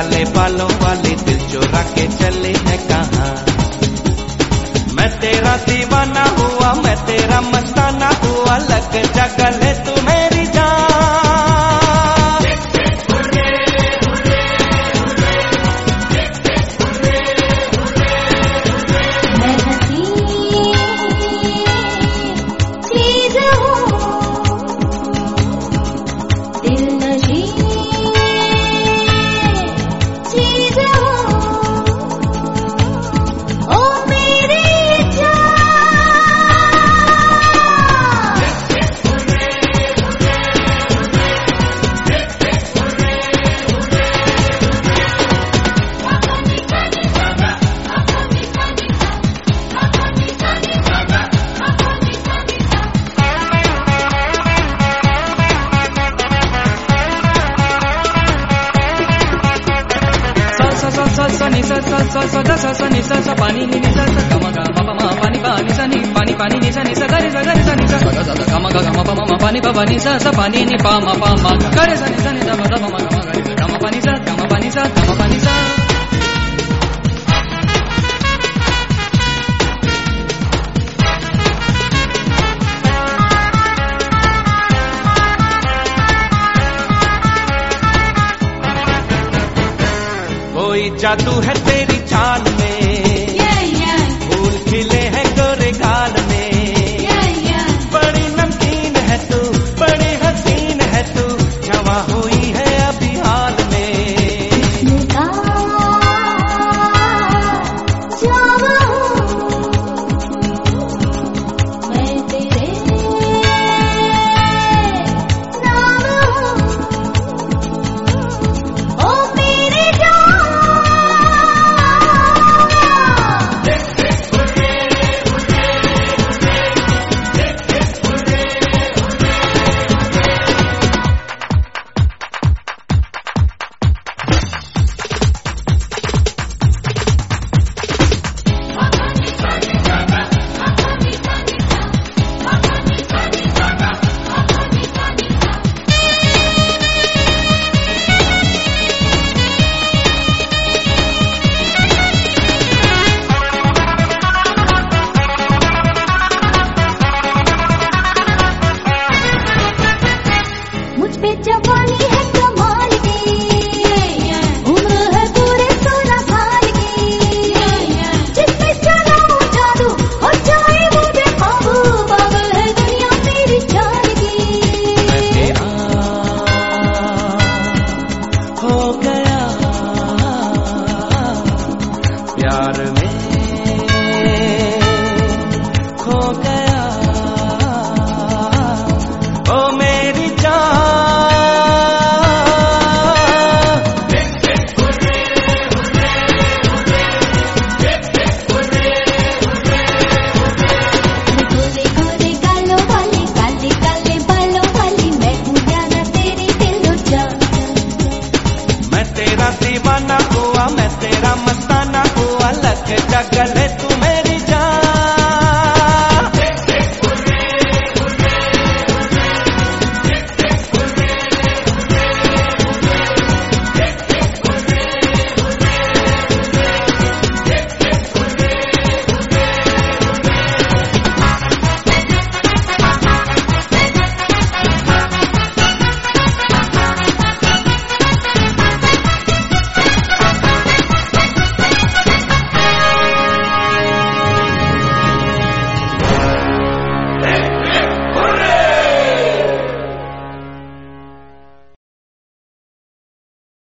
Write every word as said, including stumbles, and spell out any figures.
काले बालों वाली दिल चुरा के चले है कहाँ। मैं तेरा दीवाना हुआ, मैं तेरा मस्ताना हुआ, लग जा गले तू मेरी जान। मैं हंसी चीज हूँ, दिल नशी चीज हूँ, ओ मेरी जान। Ni sa sa sa sa da sa sa ni sa sa pani ni ni sa sa ga ma ga ma pa ma pani pa ni sa ni pani pani ni sa ni sa ga re sa ga re sa ni sa sa ga sa ga ma ga ma pa ma pani pa pa ni sa sa pani ni pa ma pa ma ga re sa ni sa ni sa ma da ma ga ma ga re sa ga ma pa ni sa ga ma pa ni sa ga ma pa ni sa। कोई जादू है तेरी चाल